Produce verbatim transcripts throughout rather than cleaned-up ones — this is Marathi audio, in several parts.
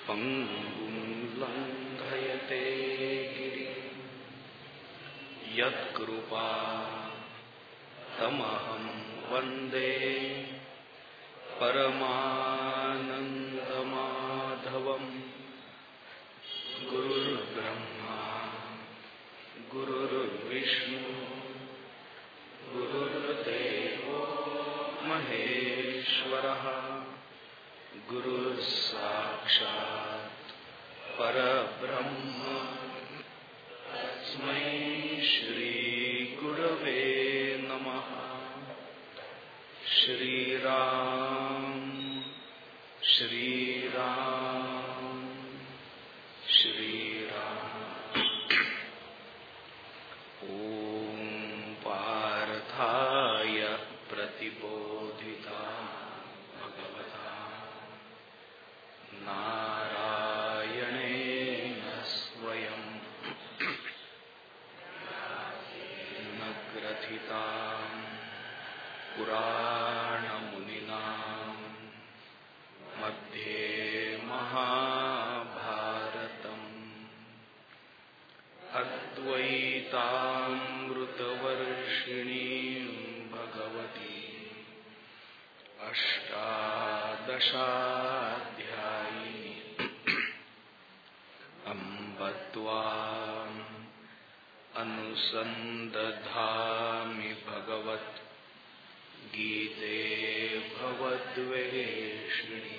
पंगुं लंघयते गिरिं यत्कृपा तमहं वन्दे परमानन्दमाधवम्। गुरुर्ब्रह्मा गुरुर्विष्णु गुरुर्देवो महेश्वरः गुरुः साक्षात् परब्रह्म तस्मै श्री गुरवे नमः। श्रीराम श्रीराम श्रीराम। ॐ पार्थाय प्रतिबोधिता भगवता नारायणेन स्वयं न ग्रथितां पुराणमुनिना मध्ये महाभारतम् अद्वैतामृतवर्षिणीं भगवती अष्टादशाध्यायिनी अम्ब त्वाम् अनुसन्दधामि भगवत् गीते भवद्वेषिणी।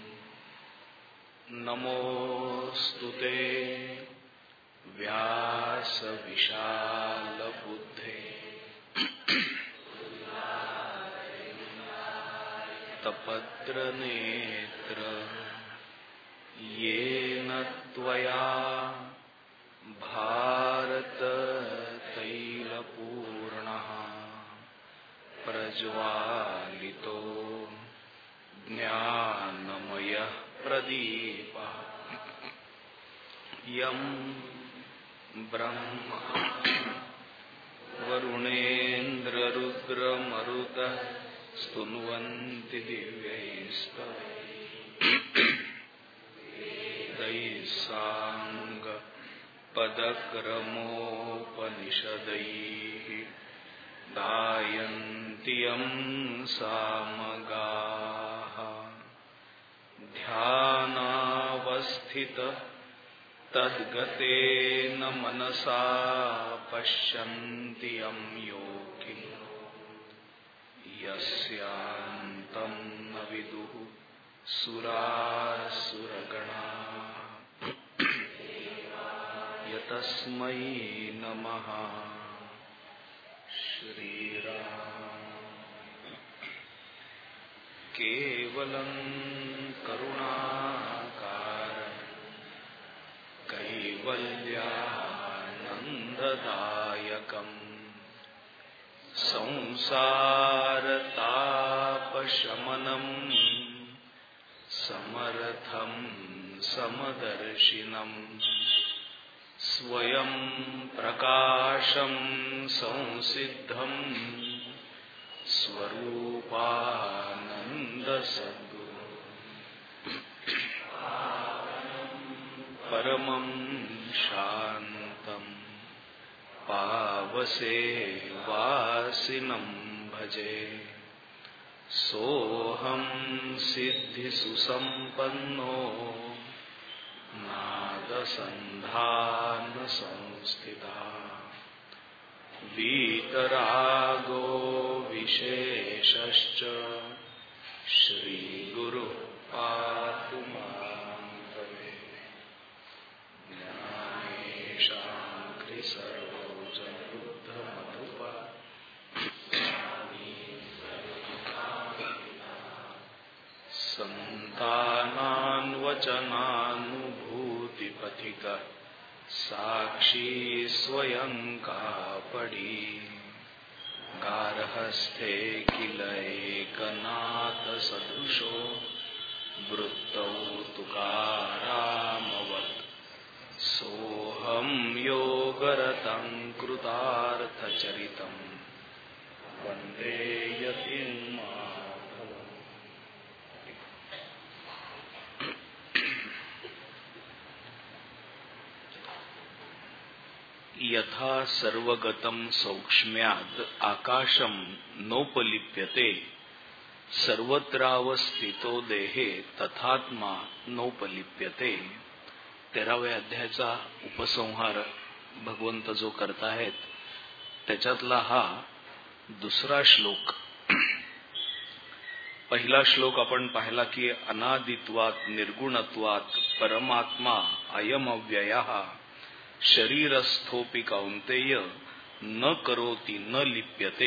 नमोऽस्तुते व्यासविशालबुद्धे तपद्रनेत्र येन त्वया भारततैलपूर्णः प्रज्वालितो ज्ञानमयः प्रदीपः। यं ब्रह्मा वरुणेन्द्ररुद्रमरुतः स्तुन्वन्ति दिव्यैस्तवैः साङ्गपदक्रमोपनिषदैः गायन्ति यं सामगाः। ध्यानावस्थितः तद्गतेन मनसा पश्यन्ति यं योगिनः यस्यान्तं न विदुः सुरासुरगणाः। यतस्मै नमः। श्रीराम। केवलं करुणाकार कैवल्यानन्ददायकम् संसारतापशमनं समर्थं समदर्शिनम् स्वयं प्रकाशं संसिद्धं स्वरूपानन्दसद्गुरु परमं शान्तं पावसेवासिनं भजे। सोऽहं सिद्धिसुसम्पन्नो नादसन्धानसंस्थिता वीतरागो विशेषश्च श्रीगुरुः पातु मां भवे। ज्ञानेशाङ्घ्रिसरोजबुद्धमधुपा सन्तानान्वचनानुभूतिपथिकः साक्षी स्वयं कापडी गार्हस्थ्ये किल एकनाथसदृशो वृत्तौ तुकारामवत्। सोऽहं योगरतं कृतार्थचरितं वन्दे यतीमाधवम्। यथा सर्वगतं सौक्ष्म्याद आकाशम नोपलिप्यते सर्वत्रावस्थितो देहे तथात्मा नोपलिप्यते. तेराव्या अध्यायाचा उपसंहार भगवंत जो करताहेत त्याच्यातला हा दुसरा श्लोक. पहिला श्लोक आपण पाहिला की अनादित्वात निर्गुणत्वात परमात्मा अयम अव्ययः शरीरस्थोपि कौन्तेय न करोति न लिप्यते.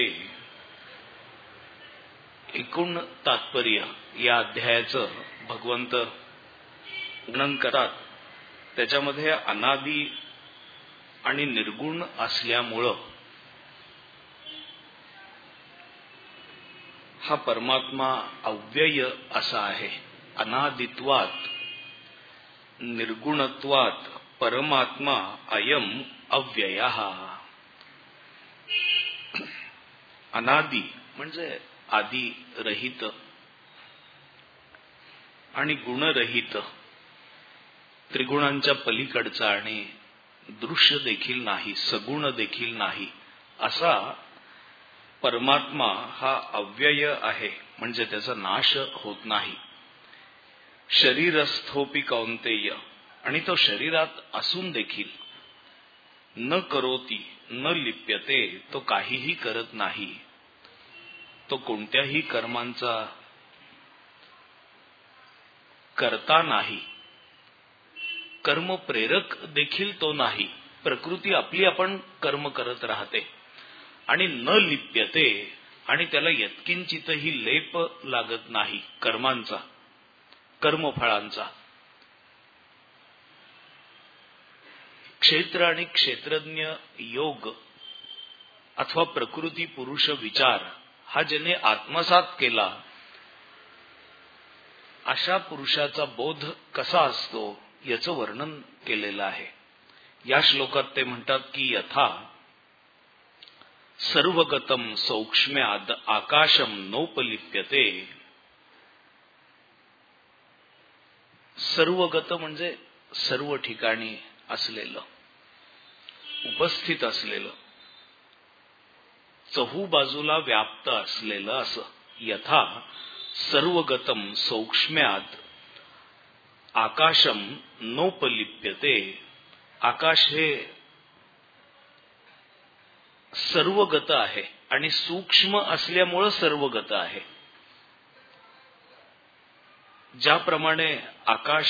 एकूण तात्पर्य या अध्यायाचं भगवंत वर्णन करतात. त्याच्यामध्ये अनादि आणि निर्गुण असल्यामुळं हा परमात्मा अव्यय असा आहे. अनादित्वात निर्गुणत्वात परमात्मा अयम अव्ययः. अनादि म्हणजे आदि रहित आणि गुणरहित, त्रिगुणांच्या पलीकडचा आणि दृश्य देखील नाही, सगुण देखील नाही असा परमात्मा हा अव्यय आहे, म्हणजे त्याचा नाश होत नाही. शरीरस्थोपि कौन्तेय, आणि तो शरीरात असून देखील न करोति न लिप्यते, तो काहीही करत नाही. तो कोणत्याही कर्मांचा करता नाही, कर्म प्रेरक देखील तो नाही. प्रकृती आपली आपण कर्म करत राहते आणि न लिप्यते, आणि त्याला यत्किंचितही लेप लागत नाही कर्मांचा, कर्मफळांचा. क्षेत्र आणि क्षेत्रज्ञ योग अथवा प्रकृती पुरुष विचार हा ज्याने आत्मसात केला अशा पुरुषाचा बोध कसा असतो याचं वर्णन केलेलं आहे. या श्लोकात ते म्हणतात की यथा सर्वगतम सौक्ष्म्याद आकाशम नोपलिप्यते. सर्वगत म्हणजे सर्व ठिकाणी असलेलं, उपस्थित असलेलं, चहू बाजूला व्याप्त असलेलं असं. यथा सर्वगतम सौक्ष्म्याद आकाशम नोपलिप्यते. आकाश हे सर्वगत आहे आणि सूक्ष्म असल्यामुळे सर्वगत आहे. ज्याप्रमाणे आकाश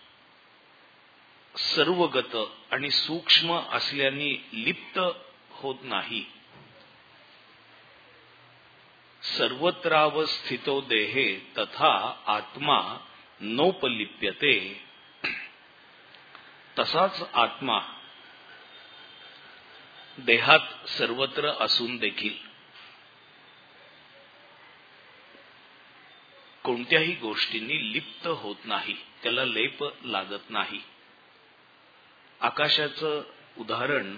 सर्वगत आणि सूक्ष्म असल्याने लिप्त होत नाही, सर्वत्रावस्थितो देहे तथा आत्मा नोपलिप्यते. तसाच आत्मा देहात सर्वत्र असून देखील कोणत्याही गोष्टींनी लिप्त होत नाही, त्याला लेप लागत नाही. आकाशाचं उदाहरण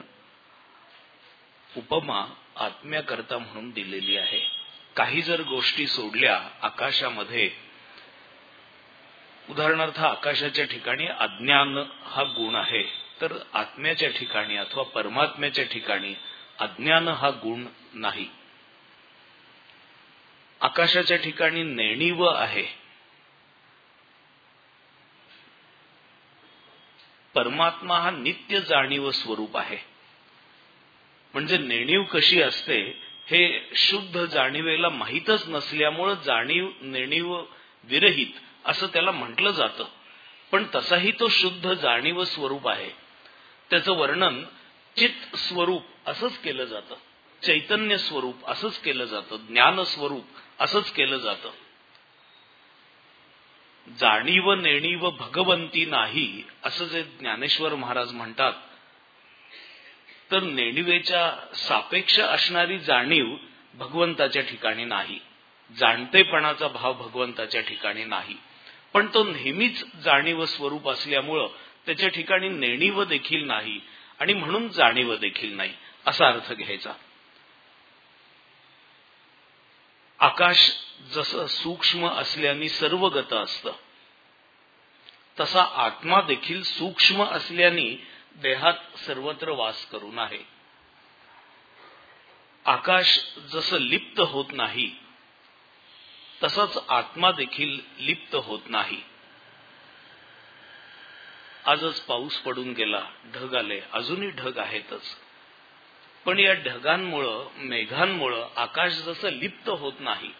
उपमा आत्म्याकरता म्हणून दिलेली आहे. काही जर गोष्टी सोडल्या आकाशामध्ये, उदाहरणार्थ आकाशाच्या ठिकाणी अज्ञान हा गुण आहे, तर आत्म्याच्या ठिकाणी अथवा परमात्म्याच्या ठिकाणी अज्ञान हा गुण नाही. आकाशाच्या ठिकाणी नेणीव आहे, परमात्मा हा नित्य जाणीव स्वरूप आहे. म्हणजे नेणीव कशी असते हे शुद्ध जाणीवेला माहीतच नसल्यामुळे जाणीव नेणीव विरहित असं त्याला म्हटलं जातं. पण तसाही तो शुद्ध जाणीव स्वरूप आहे. त्याचं वर्णन चित स्वरूप असंच केलं जातं, चैतन्य स्वरूप असंच केलं जातं, ज्ञान स्वरूप असंच केलं जातं. जाणीव नेणीव भगवंती नाही असं जे ज्ञानेश्वर महाराज म्हणतात, तर नेणिवेच्या सापेक्ष असणारी जाणीव भगवंताच्या ठिकाणी नाही, जाणतेपणाचा भाव भगवंताच्या ठिकाणी नाही. पण तो नेहमीच जाणीव स्वरूप असल्यामुळं त्याच्या ठिकाणी नेणीव देखील नाही आणि म्हणून जाणीव देखील नाही असा अर्थ घ्यायचा. आकाश जसं सूक्ष्म असल्याने सर्वगत असतं, तसा आत्मा देखील सूक्ष्म असल्याने देहात सर्वत्र वास करून आहे. आकाश जसं लिप्त होत नाही तसंच आत्मा देखील लिप्त होत नाही. आजच पाऊस पडून गेला, ढग आले, अजूनही ढग आहेतच. पण या ढगांमुळं, मेघांमुळं आकाश जसं लिप्त होत नाही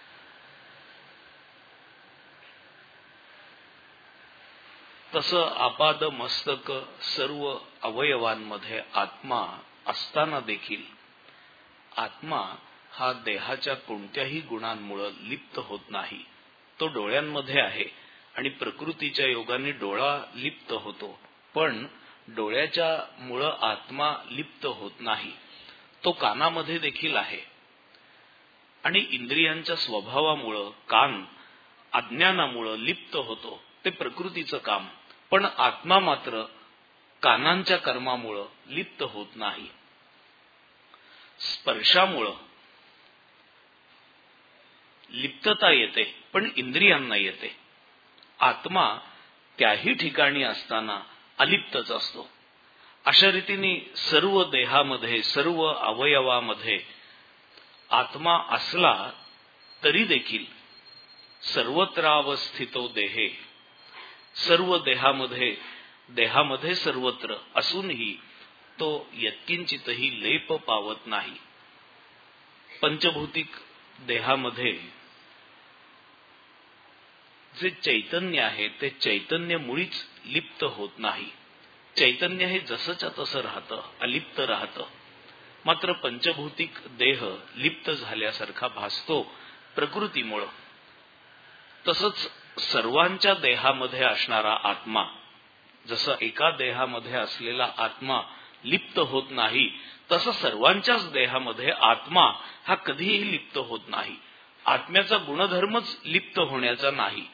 तसं आपाद मस्तक सर्व अवयवांमध्ये आत्मा असताना देखील आत्मा हा देहाच्या कोणत्याही गुणांमुळे लिप्त होत नाही. तो डोळ्यांमध्ये आहे आणि प्रकृतीच्या योगाने डोळा लिप्त होतो, पण डोळ्याच्या मुळे आत्मा लिप्त होत नाही. तो कानामध्ये देखील आहे आणि इंद्रियांच्या स्वभावामुळे कान अज्ञानामुळे लिप्त होतो. ते प्रकृतीचं काम. पण आत्मा मात्र कानांच्या कर्मामुळे लिप्त होत नाही. स्पर्शामुळे लिप्तता येते, पण इंद्रियांना येते. आत्मा त्याही ठिकाणी असताना अलिप्तच असतो. अशा रीतीने सर्व देहामध्ये, सर्व अवयवामध्ये आत्मा असला तरी देखील सर्वत्रावस्थितो देहे, सर्व देहामध्ये देहामध्ये सर्वत्र असूनही तो यत्किंचितही लेप पावत नाही. पंचभौतिक देहामध्ये जे चैतन्य आहे ते चैतन्य मुळीच लिप्त होत नाही. चैतन्य हे जसंच्या तसं राहतं, अलिप्त राहतं. मात्र पंचभौतिक देह लिप्त झाल्यासारखा भासतो प्रकृतीमुळं. तसंच सर्वांच्या देहामध्ये असणारा आत्मा, जसं एका देहामध्ये असलेला आत्मा लिप्त होत नाही, तसं सर्वांच्याच देहामध्ये आत्मा हा कधीही लिप्त होत नाही. आत्म्याचा गुणधर्मच लिप्त होण्याचा नाही.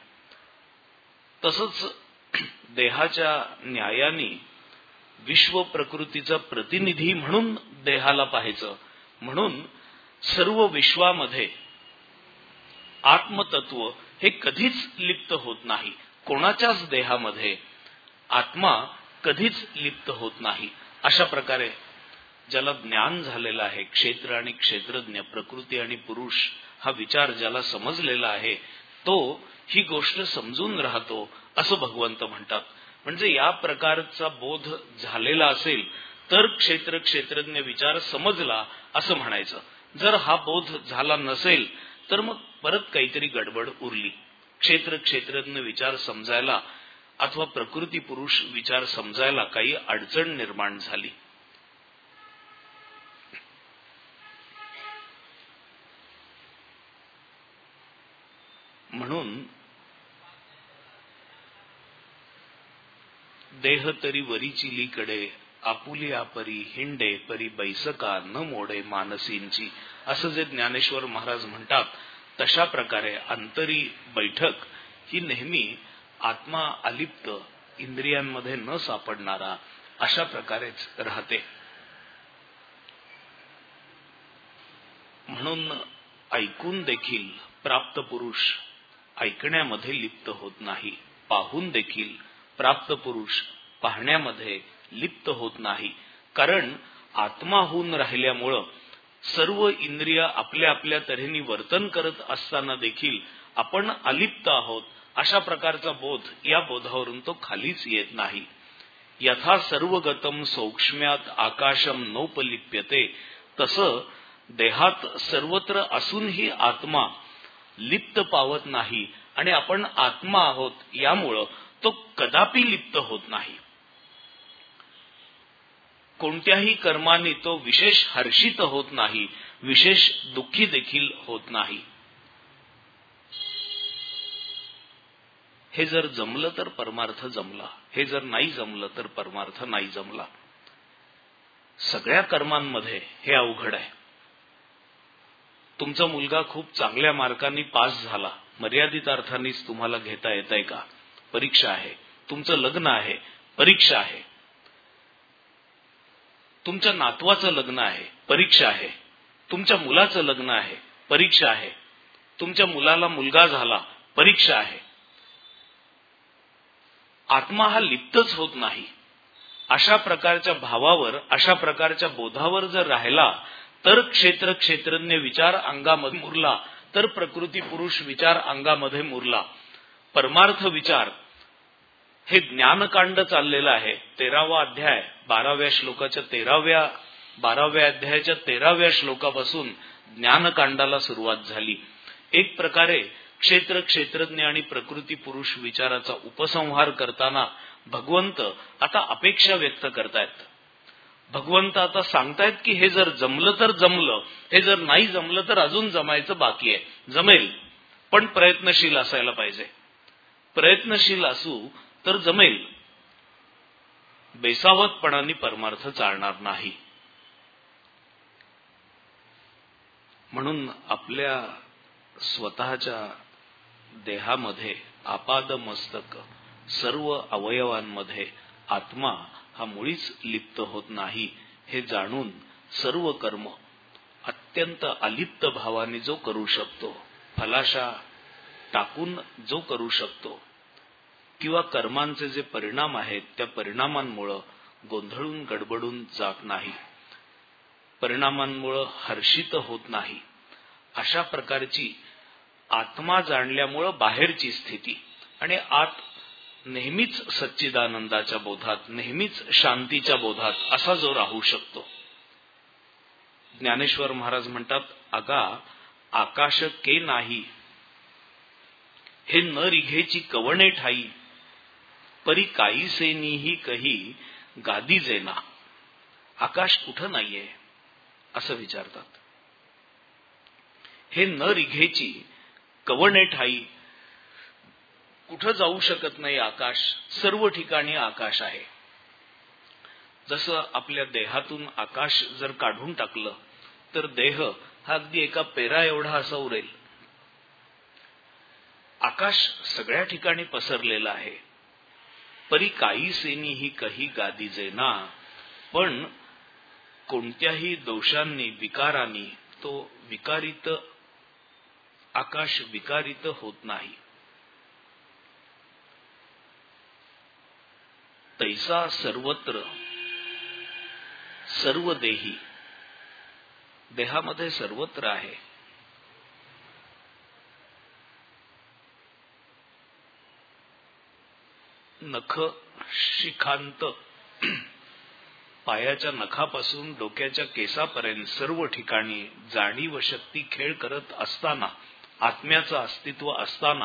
तसंच देहाच्या न्यायाने विश्व प्रकृतीचा प्रतिनिधी म्हणून देहाला पाहायचं. म्हणून सर्व विश्वामध्ये आत्मतत्व हे कधीच लिप्त होत नाही. कोणाच्याच देहामध्ये आत्मा कधीच लिप्त होत नाही. अशा प्रकारे ज्याला ज्ञान झालेलं आहे, क्षेत्र आणि क्षेत्रज्ञ, प्रकृती आणि पुरुष हा विचार ज्याला समजलेला आहे, तो ही गोष्ट समजून राहतो असं भगवंत म्हणतात. म्हणजे या प्रकारचा बोध झालेला असेल तर क्षेत्र क्षेत्रज्ञ विचार समजला असं म्हणायचं. जर हा बोध झाला नसेल तर मग परत काहीतरी गडबड उरली. क्षेत्र क्षेत्रज्ञ विचार समजायला अथवा प्रकृती पुरुष विचार समजायला काही अडचण निर्माण झाली. म्हणून देह तरी वरी चिलीकडे आपुली आपरी हिंडे परी बैसका न मोडे मानसींची, असं जे ज्ञानेश्वर महाराज म्हणतात, तशा प्रकारे अंतरी बैठक ही नेहमी आत्मा अलिप्त, इंद्रियांमध्ये न सापडणारा अशा प्रकारेच राहते. म्हणून ऐकून देखील प्राप्त पुरुष ऐकण्यामध्ये लिप्त होत नाही. पाहून देखील प्राप्त पुरुष पाहण्यामध्ये लिप्त होत नाही. कारण आत्मा होऊन राहिल्यामुळं सर्व इंद्रिय आपल्या आपल्या तऱ्हेने वर्तन करत असताना देखील आपण अलिप्त आहोत अशा प्रकारचा बोध, या बोधावरून तो खालीच येत नाही. यथा सर्वगतम सौक्ष्म्यात आकाशम नोपलिप्यते, तसं देहात सर्वत्र असूनही आत्मा लिप्त पावत नाही आणि आपण आत्मा आहोत यामुळं तो कदापि लिप्त होत नाही. कोणत्याही कर्माने तो विशेष हर्षित होत नाही, विशेष दुःखी देखील होत नाही. हे जर जमलं तर परमार्थ जमला, हे जर नाही जमलं तर परमार्थ नाही जमला. सगळ्या कर्मांमध्ये हे अवघड आहे. तुमचा मुलगा खूप चांगल्या मार्कांनी पास झाला, मर्यादित अर्थानेच तुम्हाला घेता येत आहे का? परीक्षा आहे. तुमचं लग्न आहे, परीक्षा आहे. तुमच्या नातवाचं लग्न आहे, परीक्षा आहे. तुमच्या मुलाचं लग्न आहे, परीक्षा आहे. तुमच्या मुलाला मुलगा झाला, परीक्षा आहे. आत्मा हा लिप्तच होत नाही. अशा प्रकारच्या भावावर, अशा प्रकारच्या बोधावर जर राहिला तर क्षेत्र क्षेत्रज्ञ विचार अंगामध्ये मुरला, तर प्रकृती पुरुष विचार अंगामध्ये मुरला. परमार्थ विचार हे ज्ञानकांड चाललेलं आहे. तेरावा अध्याय बाराव्या श्लोकाच्या तेराव्या बाराव्या अध्यायाच्या तेराव्या श्लोकापासून ज्ञानकांडाला सुरुवात झाली. एक प्रकारे क्षेत्र क्षेत्रज्ञ आणि प्रकृती पुरुष विचाराचा उपसंहार करताना भगवंत आता अपेक्षा व्यक्त करतायत. भगवंत आता सांगतायत की हे जर जमलं तर जमलं, हे जर नाही जमलं तर अजून जमायचं बाकी आहे. जमेल पण प्रयत्नशील असायला पाहिजे. प्रयत्नशील असू तर जमेल. बेसावतपणाने परमार्थ चालणार नाही. म्हणून आपल्या स्वतःच्या देहामध्ये आपाद मस्तक सर्व अवयवांमध्ये आत्मा हा मुळीच लिप्त होत नाही हे जाणून सर्व कर्म अत्यंत अलिप्त भावाने जो करू शकतो, फलाशा टाकून जो करू शकतो, किंवा कर्मांचे जे परिणाम आहेत त्या परिणामांमुळे गोंधळून गडबडून जात नाही, परिणामांमुळे हर्षित होत नाही, अशा प्रकारची आत्मा जाणल्यामुळे बाहेरची स्थिती आणि आत नेहमीच सच्चिदानंदाच्या बोधात, नेहमीच शांतीच्या बोधात असा जो राहू शकतो. ज्ञानेश्वर महाराज म्हणतात, अगा आकाश के नाही हे न रिघेची कवणे ठाई, परी काही सेनीही कही गादी जेना. आकाश कुठं नाहीये असं विचारतात. हे न रिघेची कवणे ठाई, कुठं जाऊ शकत नाही आकाश, सर्व ठिकाणी आकाश आहे. जसं आपल्या देहातून आकाश जर काढून टाकलं तर देह हा अगदी एका पेरा एवढा असा उरेल. आकाश सगळ्या ठिकाणी पसरलेला आहे. परी काही सेनी ही कही गादी जेना, पण कोणत्याही दोषांनी विकारांनी तो विकारित आकाश विकारित होत नाही. तैसा सर्वत्र सर्व देही, देहामध्ये सर्वत्र आहे. नख शिखांत, पायाच्या नखापासून डोक्याच्या केसापर्यंत सर्व ठिकाणी जाणीव शक्ती खेळ करत असताना, आत्म्याचं अस्तित्व असताना,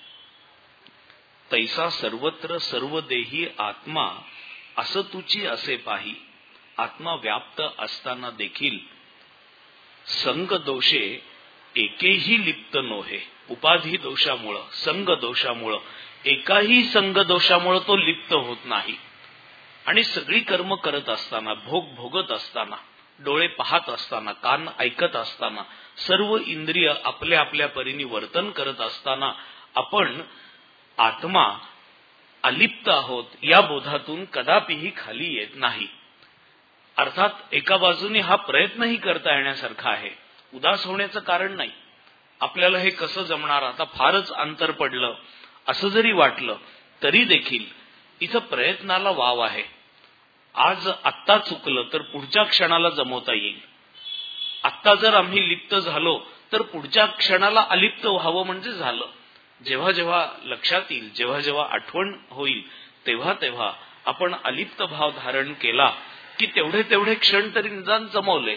तैसा सर्वत्र सर्व देही आत्मा असं तुची असे पाही. आत्मा व्याप्त असताना देखील संग दोषे एकेही लिप्त नोहे. उपाधी दोषामुळं, संग दोषामुळं, एकाही संग दोषामुळं तो लिप्त होत नाही. आणि सगळी कर्म करत असताना, भोग भोगत असताना, डोळे पाहत असताना, कान ऐकत असताना, सर्व इंद्रिय आपल्या आपल्या परीने वर्तन करत असताना आपण आत्मा अलिप्त आहोत या बोधातून कदापिही खाली येत नाही. अर्थात एका बाजूने हा प्रयत्नही करता येण्यासारखा आहे. उदास होण्याचं कारण नाही. आपल्याला हे कसं जमणार, आता फारच अंतर पडलं असं जरी वाटलं तरी देखील इथं प्रयत्नाला वाव आहे. आज आत्ता चुकलं तर पुढच्या क्षणाला जमवता येईल. आत्ता जर आम्ही लिप्त झालो तर पुढच्या क्षणाला अलिप्त व्हावं म्हणजे झालं. जेव्हा जेव्हा लक्षात येईल, जेव्हा जेव्हा आठवण होईल, तेव्हा तेव्हा आपण अलिप्त भाव धारण केला की तेवढे तेवढे क्षण तरी निदान जमवले.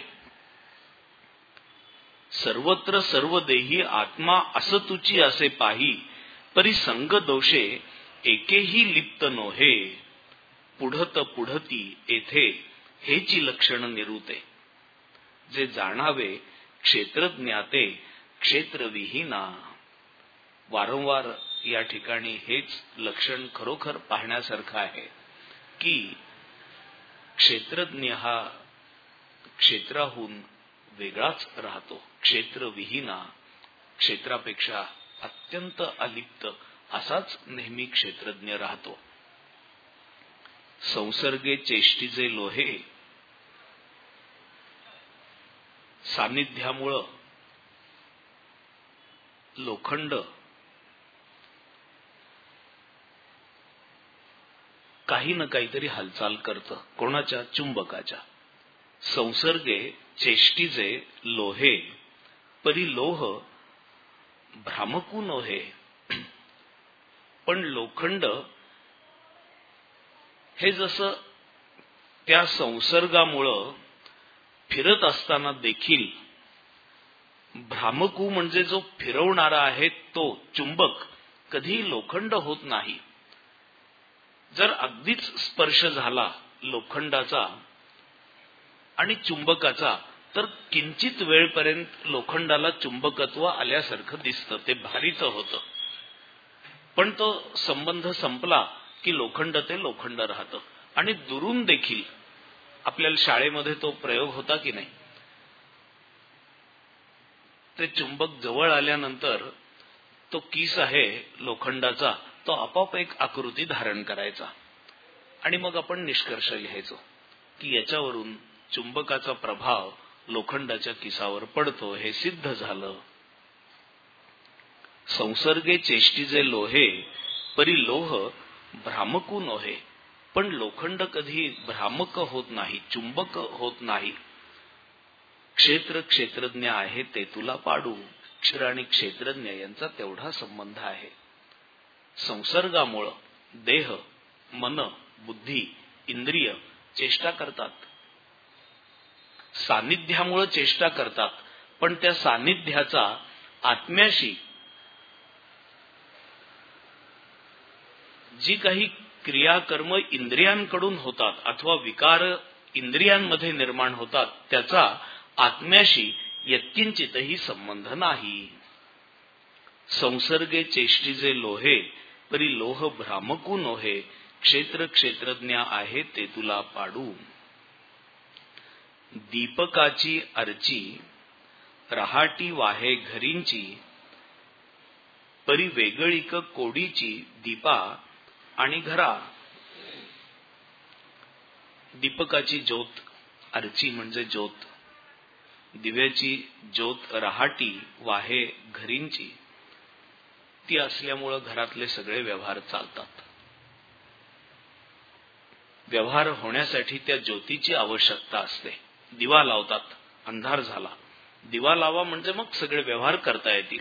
सर्वत्र सर्व देही आत्मा असं तुची असे पाही, परी संग दोषे एकेही लिप्त नोहे. पुढत पुढती येथे हेची लक्षण निरूते. जे जाणावे क्षेत्रज्ञाते क्षेत्रविहीना. वारंवार या ठिकाणी हेच लक्षण खरोखर पाहण्यासारखं आहे की क्षेत्रज्ञ हा क्षेत्राहून वेगळाच राहतो. क्षेत्रविहीना, क्षेत्रापेक्षा अत्यंत अलिप्त असाच नेहमी क्षेत्रज्ञ राहतो. संसर्गे चेष्टीचे लोहे, सान्निध्यामुळं लोखंड काही ना काहीतरी हालचाल करतं. कोणाच्या? चुंबकाच्या. संसर्गे चेष्टीचे लोहे परी लोह भ्रामकू नोहे. पण लोखंड हे जसं त्या संसर्गामुळं फिरत असताना देखील भ्रामकू म्हणजे जो फिरवणारा आहे तो चुंबक कधी लोखंड होत नाही. जर अगदीच स्पर्श झाला लोखंडाचा आणि चुंबकाचा तर किंचित वेळपर्यंत लोखंडाला चुंबकत्व आल्यासारखं दिसतं, ते भारीच होतं. पण तो संबंध संपला की लोखंड ते लोखंड राहतं. आणि दुरून देखील आपल्याला शाळेमध्ये तो प्रयोग होता की नाही, ते चुंबक जवळ आल्यानंतर तो किस आहे लोखंडाचा तो आपोआप एक आकृती धारण करायचा आणि मग आपण निष्कर्ष लिहायचो की याच्यावरून चुंबकाचा प्रभाव लोखंडाच्या किसावर पडतो, हे सिद्ध झालं. संसर्गे चेष्टीचे लोहे परी लोह भ्रामकू नोहे. पण लोखंड कधी भ्रामक होत नाही, चुंबक होत नाही. क्षेत्र क्षेत्रज्ञ आहे ते तुला पाडू. क्षर आणि क्षेत्रज्ञ यांचा तेवढा संबंध आहे. संसर्गामुळं देह, मन, बुद्धी, इंद्रिय चेष्टा करतात, सानिध्यामुळे चेष्टा करतात. पण त्या सानिध्याचा आत्म्याशी जी काही क्रियाकर्म इंद्रियांकडून होतात अथवा विकार इंद्रियांमध्ये निर्माण होतात त्याचा आत्म्याशी यत्किंचितही संबंध नाही. संसर्गे चेष्टीचे लोहे परी लोह भ्रामकू नोहे. क्षेत्र क्षेत्रज्ञ आहे ते तुला पाडू. दीपकाची अर्ची रहाटी वाहे घरींची परी वेगळीक कोडीची दीपा आणि घरा. दीपकाची ज्योत, अर्ची म्हणजे ज्योत, दिव्याची ज्योत रहाटी वाहे घरींची, ती असल्यामुळं घरातले सगळे व्यवहार चालतात. व्यवहार होण्यासाठी त्या ज्योतीची आवश्यकता असते. दिवा लावतात, अंधार झाला, दिवा लावा म्हणजे मग सगळे व्यवहार करता येतील.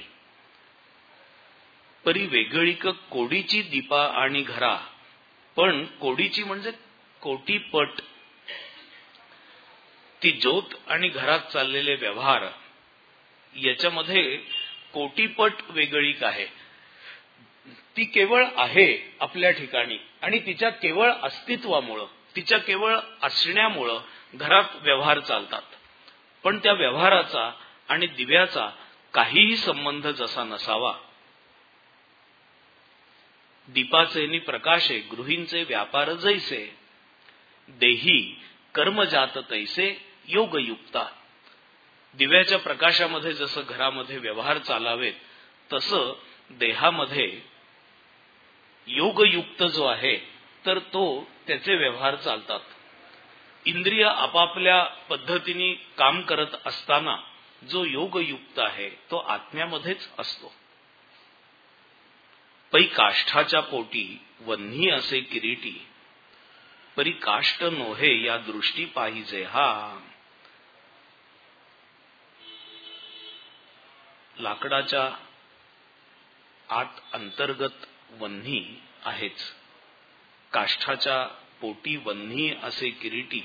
परी वेगळीक कोडीची दीपा आणि घरा. पण कोडीची म्हणजे कोटीपट. ती ज्योत आणि घरात चाललेले व्यवहार याच्यामध्ये कोटीपट वेगळीक आहे. ती केवळ आहे आपल्या ठिकाणी आणि तिच्या केवळ अस्तित्वामुळं, तिच्या केवळ असण्यामुळं घरात व्यवहार चालतात. पण त्या व्यवहाराचा आणि दिव्याचा काहीही संबंध जसा नसावा. दीपाचे नि प्रकाशे गृहींचे व्यापार जैसे, देही कर्मजात तैसे योगयुक्ता. दिव्याच्या प्रकाशामध्ये जसं घरामध्ये व्यवहार चालावेत तसं देहामध्ये योगयुक्त जो आहे तर तो त्याचे व्यवहार चालतात. इंद्रिय आपापल्या पद्धतीने काम करत असताना जो योगयुक्त आहे तो आत्म्यामध्येच असतो. पै काष्ठाच्या पोटी वन्ही असे किरीटी परी काष्ट नोहे या दृष्टी पाहिजे हा. लाकडाच्या आत अंतर्गत वन्ही आहेच, काष्ठाच्या पोटी वन्ही असे किरीटी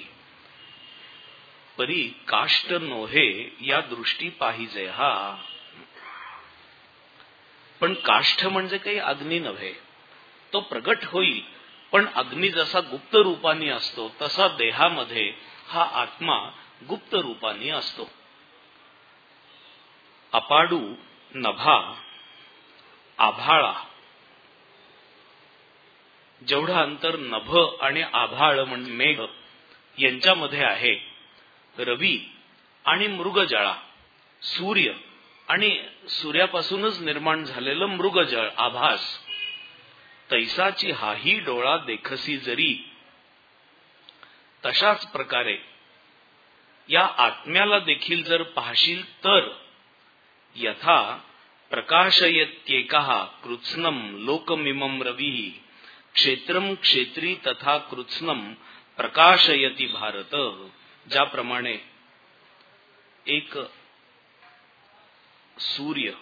परी काष्ट नोहे या दृष्टी पाहिजे हा. पण काष्ठ म्हणजे काही अग्नी नव्हे, तो प्रगट होईल. पण अग्नी जसा गुप्त रूपाने असतो तसा देहामध्ये हा आत्मा गुप्त रूपाने असतो. अपाडू नभा आभाळा. जेवढं अंतर नभ आणि आभाळ म्हणजे मेघ यांच्यामध्ये आहे, रवी आणि मृगजळा, सूर्य आणि सूर्यापासूनच निर्माण झालेलं मृगजळ आभास, तैसाची हाही डोळा देखसी जरी. तशाच प्रकारे या आत्म्याला देखील जर पाहशील तर यथा प्रकाशयत्येकः कृत्स्नम लोकमिमं रवी क्षेत्रम क्षेत्री तथा कृत्स्नम प्रकाशयती भारत. ज्याप्रमाणे एक सूर्य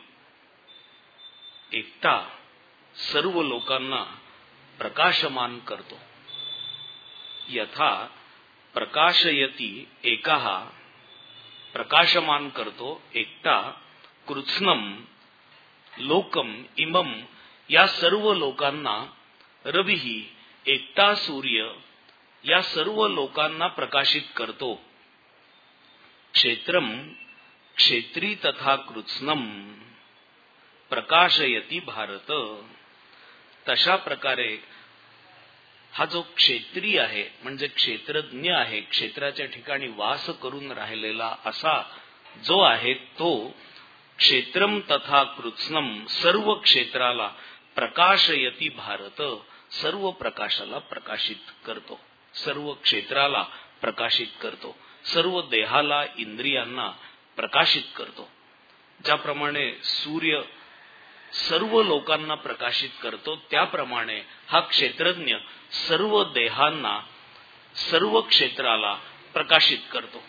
एकटा सर्व लोकांना प्रकाशमान करतो, यथा प्रकाशयती एकाः प्रकाशमान करतो एकटा, कृत्स्नम लोकम इमम या सर्व लोकांना, रविही एकटा सूर्य या सर्व लोकांना प्रकाशित करतो. क्षेत्रम क्षेत्री तथा कृत्स्नम प्रकाशयती भारत. तशा प्रकारे हा जो क्षेत्री आहे म्हणजे क्षेत्रज्ञ आहे, क्षेत्राच्या ठिकाणी वास करून राहिलेला असा जो आहे तो क्षेत्रम तथा कृत्स्नम सर्व क्षेत्राला प्रकाशयती भारत, सर्व प्रकाशाला प्रकाशित करतो, सर्व क्षेत्राला प्रकाशित करतो, सर्व देहाला इंद्रियांना प्रकाशित करतो. ज्याप्रमाणे सूर्य सर्व लोकांना प्रकाशित करतो त्याप्रमाणे हा क्षेत्रज्ञ सर्व देहांना सर्व क्षेत्राला प्रकाशित करतो.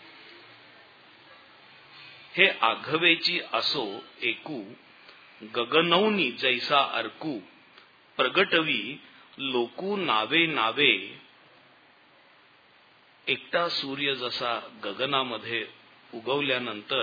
हे आघवेची असो एकू गगनौनी जैसा अर्कू प्रगटवी लोकू नावे नावे. एकटा सूर्य जसा गगनामध्ये उगवल्यानंतर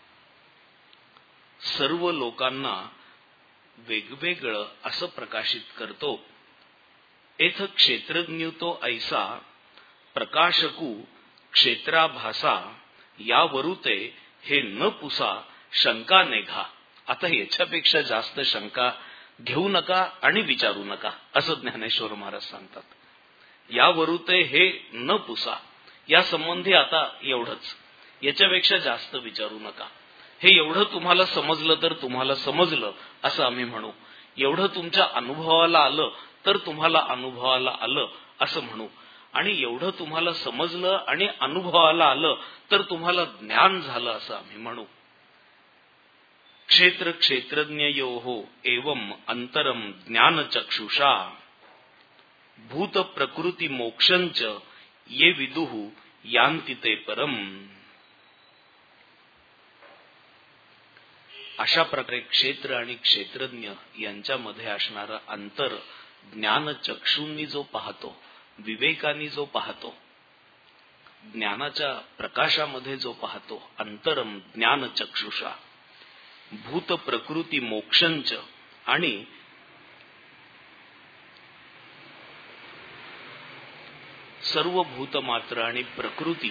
सर्व लोकांना वेगवेगळं असं प्रकाशित करतो, एथ क्षेत्रज्ञ तो ऐसा प्रकाशकू क्षेत्राभासा यावरुते हे न पुसा शंका नेघा. आता याच्यापेक्षा जास्त शंका घेऊ नका आणि विचारू नका असं ज्ञानेश्वर महाराज सांगतात. यावरुते हे न पुसा या संबंधी आता एवढंच, याच्यापेक्षा जास्त विचारू नका. हे एवढं तुम्हाला समजलं तर तुम्हाला समजलं असं आम्ही म्हणू, एवढं तुमच्या अनुभवाला आलं तर तुम्हाला अनुभवाला आलं असं म्हणू, आणि एवढं तुम्हाला समजलं आणि अनुभवाला आलं तर तुम्हाला ज्ञान झालं असं आम्ही म्हणू. क्षेत्र क्षेत्रज्ञयोः एवं अंतरम ज्ञानचक्षुषा भूत प्रकृती मोक्षंच ये विदुः यान्ति ते परम. अशा प्रकारे क्षेत्र आणि क्षेत्रज्ञ यांच्यामध्ये असणारा अंतर ज्ञानचक्षूंनी जो पाहतो, विवेकानी जो पाहतो, ज्ञानाच्या प्रकाशामध्ये जो पाहतो, अंतरम ज्ञानचक्षुषा भूत प्रकृती मोक्षंच, आणि सर्व भूतमात्र आणि प्रकृती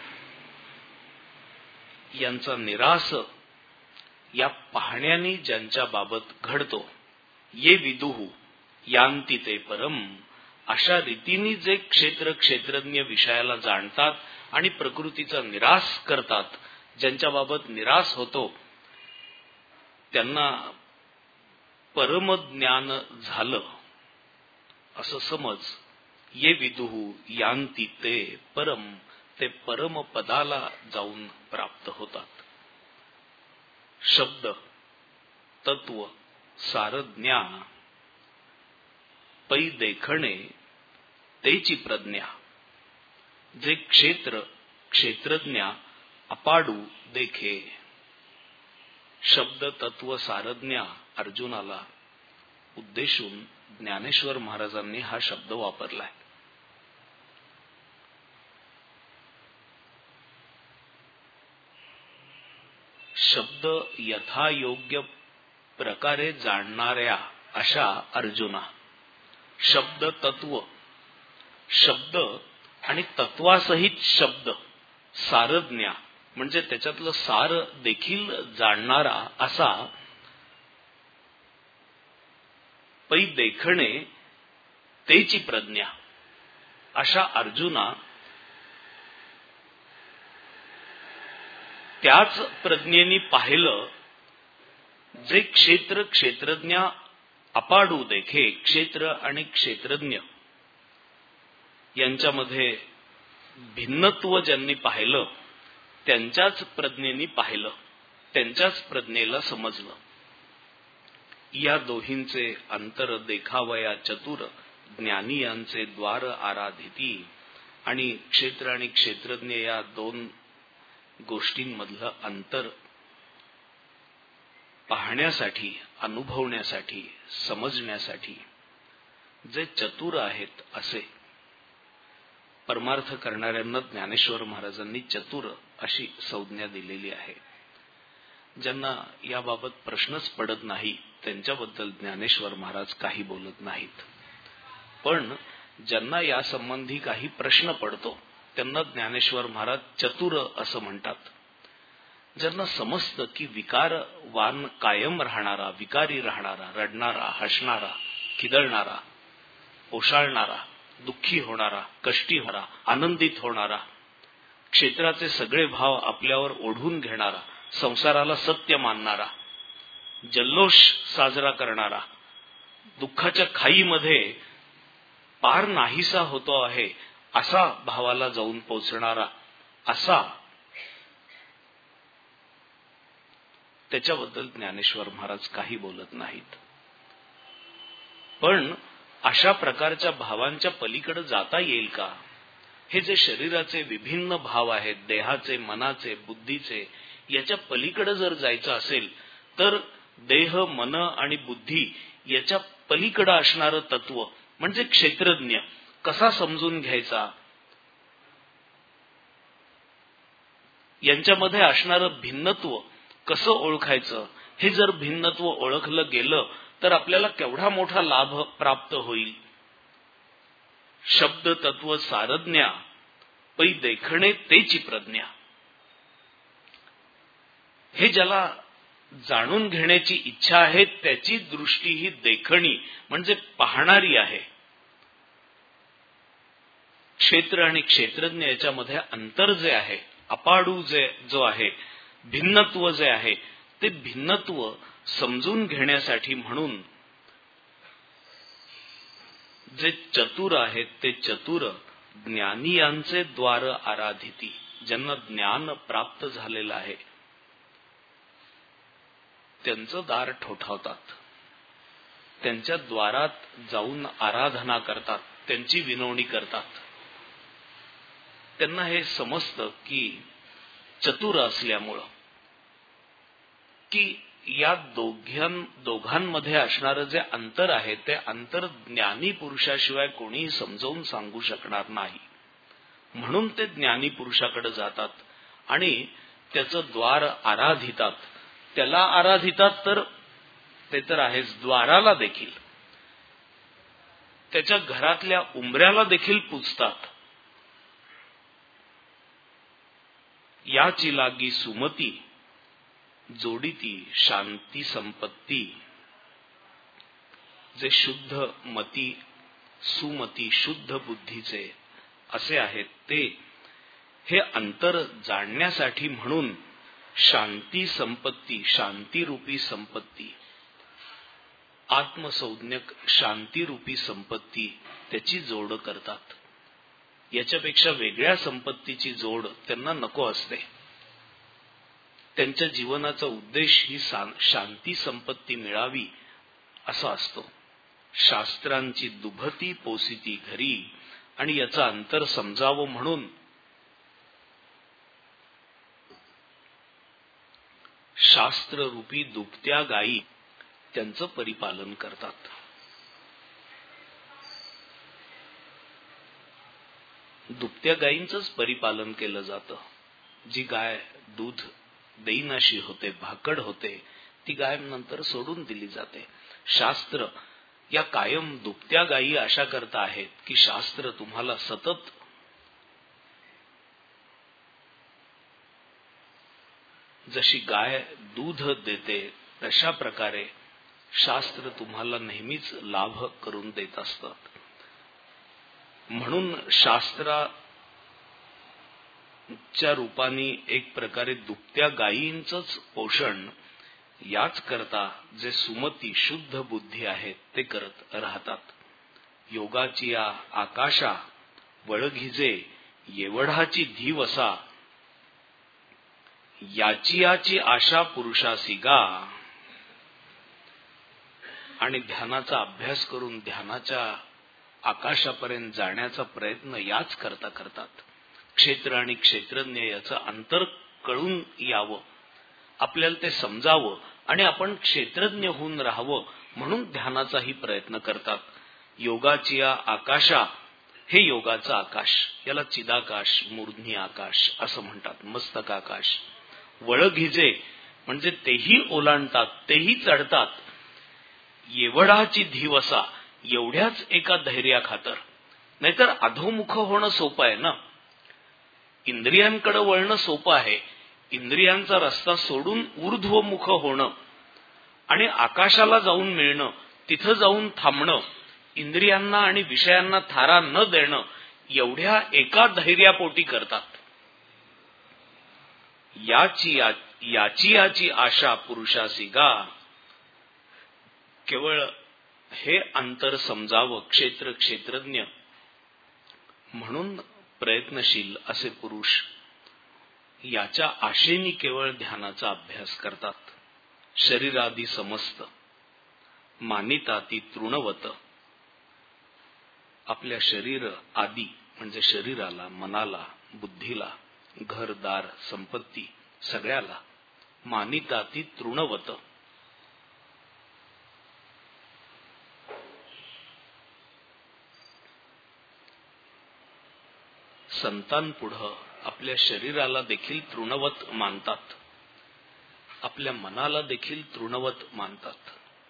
यांचा निरास या पाहण्याने ज्यांच्या बाबत घडतो, ये विदुः यान्ति ते परम. अशा रीतीने जे क्षेत्र क्षेत्रज्ञ विषयाला जाणतात आणि प्रकृतीचा निरास करतात, ज्यांच्या बाबत निरास होतो त्यांना परमज्ञान झालं असं समज. ये विदुः यान्ति ते परम, ते परम पदाला जाऊन प्राप्त होतात. शब्द तत्व सारज्ञा पै देखणे तेची प्रज्ञा. जे क्षेत्र क्षेत्रज्ञ अपाडू देखे. शब्द तत्व सारज्ञा अर्जुनाला उद्देशून ज्ञानेश्वर महाराजांनी हा शब्द वापरलाय. शब्द यथायोग्य प्रकारे जाणणाऱ्या अशा अर्जुना. शब्द तत्व, शब्द आणि तत्वासहित शब्द सारज्ञा म्हणजे त्याच्यातलं सार देखील जाणणारा असा पै देखणे तेची प्रज्ञा. अशा अर्जुना त्याच प्रज्ञेने पाहिलं जे क्षेत्र क्षेत्रज्ञ अपाडू देखे. क्षेत्र आणि क्षेत्रज्ञ यांच्यामध्ये भिन्नत्व ज्यांनी पाहिलं त्यांच्याच प्रज्ञेने पाहिलं, त्यांच्याच प्रज्ञेला समजलं. या दोहींचे अंतर देखावया चतुर ज्ञानी यांचे द्वार आराधिती. आणि क्षेत्र आणि क्षेत्रज्ञ या दोन गोष्टींमधलं अंतर पाहण्यासाठी, अनुभवण्यासाठी, समजण्यासाठी जे चतुर आहेत असे परमार्थ करणाऱ्यांना ज्ञानेश्वर महाराजांनी चतुर अशी संज्ञा दिलेली आहे. ज्यांना याबाबत प्रश्नच पडत नाही त्यांच्याबद्दल ज्ञानेश्वर महाराज काही बोलत नाहीत. पण ज्यांना या संबंधी काही प्रश्न पडतो त्यांना ज्ञानेश्वर महाराज चतुर असं म्हणतात. ज्यांना समजतं की विकारवान कायम राहणारा, विकारी राहणारा, रडणारा, हसणारा, खिदळणारा, ओशाळणारा, दुःखी होणारा, कष्टी होणारा, आनंदित होणारा, क्षेत्राचे सगळे भाव आपल्यावर ओढून घेणारा, संसाराला सत्य मानणारा, जल्लोष साजरा करणारा, दुःखाच्या खाईमध्ये पार नाहीसा होतो आहे असा भावाला जाऊन पोचणारा, असा त्याच्याबद्दल ज्ञानेश्वर महाराज काही बोलत नाहीत. पण अशा प्रकारच्या भावांच्या पलीकडे जाता येईल का? हे जे शरीराचे विभिन्न भाव आहेत, देहाचे, मनाचे, बुद्धीचे, याच्या पलीकडे जर जायचं असेल तर देह, मन आणि बुद्धी याच्या पलीकडे असणारं तत्व म्हणजे क्षेत्रज्ञ कसा समजून घ्यायचा, यांच्यामध्ये असणारं भिन्नत्व कसं ओळखायचं, हे जर भिन्नत्व ओळखलं गेलं तर आपल्याला केवढा मोठा लाभ प्राप्त होईल. शब्द तत्व सारज्ञा पै देखणे तेची प्रज्ञा. हे ज्याला जाणून घेण्याची इच्छा आहे त्याची दृष्टी ही देखणी म्हणजे पाहणारी आहे. क्षेत्र आणि क्षेत्रज्ञ याच्यामध्ये अंतर जे आहे, अपाडू जे जो आहे, भिन्नत्व जे आहे, ते भिन्नत्व समजून घेण्यासाठी म्हणून जे चतुर आहेत ते चतुर ज्ञानी यांचे द्वार आराधिती. ज्यांना ज्ञान प्राप्त झालेलं आहे त्यांचं दार ठोठावतात, त्यांच्या द्वारात जाऊन आराधना करतात, त्यांची विनवणी करतात. त्यांना हे समजतं की चतुर असल्यामुळं की या दोघां दोघांमध्ये असणारं जे अंतर आहे ते अंतर ज्ञानी पुरुषाशिवाय कोणीही समजावून सांगू शकणार नाही. म्हणून ते ज्ञानी पुरुषाकडे जातात आणि त्याचं द्वार आराधितात. त्याला आराधितात तर ते तर आहेच, द्वाराला देखील, त्याच्या घरातल्या उंबऱ्याला देखील पूजतात. याची लागी सुमती जोडीती शांती संपत्ती. जे शुद्ध मती, सुमती, शुद्ध बुद्धीचे असे आहेत ते हे अंतर जाणण्यासाठी म्हणून शांती संपत्ती, शांतीरूपी संपत्ती, आत्मसंज्ञक शांतीरूपी संपत्ती त्याची जोड करतात. याच्यापेक्षा वेगळ्या संपत्तीची जोड त्यांना नको असते. त्यांच्या जीवनाचा उद्देश ही शांती संपत्ती मिळावी असा असतो. शास्त्रांची दुभती पोसिती घरी आणि याचं अंतर समजावं म्हणून शास्त्ररूपी दुभत्या गायी त्यांचं परिपालन करतात. दुभत्या गायींचंच परिपालन केलं जातं. जी गाय दूध देईनाशी होते, भाकड होते, ती गाय नंतर सोडून दिली जाते. शास्त्र या कायम दुभत्या गायी अशा करता आहेत की शास्त्र तुम्हाला सतत जशी गाय दूध देते तशा प्रकारे शास्त्र तुम्हाला नेहमीच लाभ करून देत असतात. म्हणून शास्त्राच्या रूपाने एक प्रकारे दुभत्या गायींचंच पोषण याच करता जे सुमती शुद्ध बुद्धी आहेत ते करत राहतात. योगाची या आकाशा वळघिजे येवढाची धीवसा, याची याची आशा पुरुषासी गा. आणि ध्यानाचा अभ्यास करून ध्यानाच्या आकाशापर्यंत जाण्याचा प्रयत्न याच करता करतात. क्षेत्र आणि क्षेत्रज्ञ याचं अंतर कळून यावं, आपल्याला ते समजावं आणि आपण क्षेत्रज्ञ होऊन राहावं म्हणून ध्यानाचाही प्रयत्न करतात. योगाची या आकाशा हे योगाचं आकाश, याला चिदाकाश, मूर्ध्नी आकाश असं म्हणतात. मस्तकाकाश. वळघिजे म्हणजे तेही ओलांडतात, तेही चढतात. एवढाची धीवसा, एवढ्याच एका धैर्या खातर. नाहीतर अधोमुख होणं सोपं आहे ना. इंद्रियांकडे वळणं सोपं आहे. इंद्रियांचा रस्ता सोडून ऊर्ध्वमुख होणं आणि आकाशाला जाऊन मिळणं, तिथं जाऊन थांबणं, इंद्रियांना आणि विषयांना थारा न देणं, एवढ्या एका धैर्यापोटी करतात. याची या, याची याची आशा पुरुषासी गा. केवळ हे अंतर समजावं क्षेत्र क्षेत्रज्ञ म्हणून प्रयत्नशील असे पुरुष याच्या आशेनी केवळ ध्यानाचा अभ्यास करतात. शरीरादी समस्त मानिताती तृणवत. आपल्या शरीर आदी म्हणजे शरीराला, मनाला, बुद्धीला, घरदार, संपत्ती सगळ्याला मानिताती तृणवत. संतांपुढं आपल्या शरीराला देखील तृणवत मानतात, आपल्या मनाला देखील तृणवत मानतात.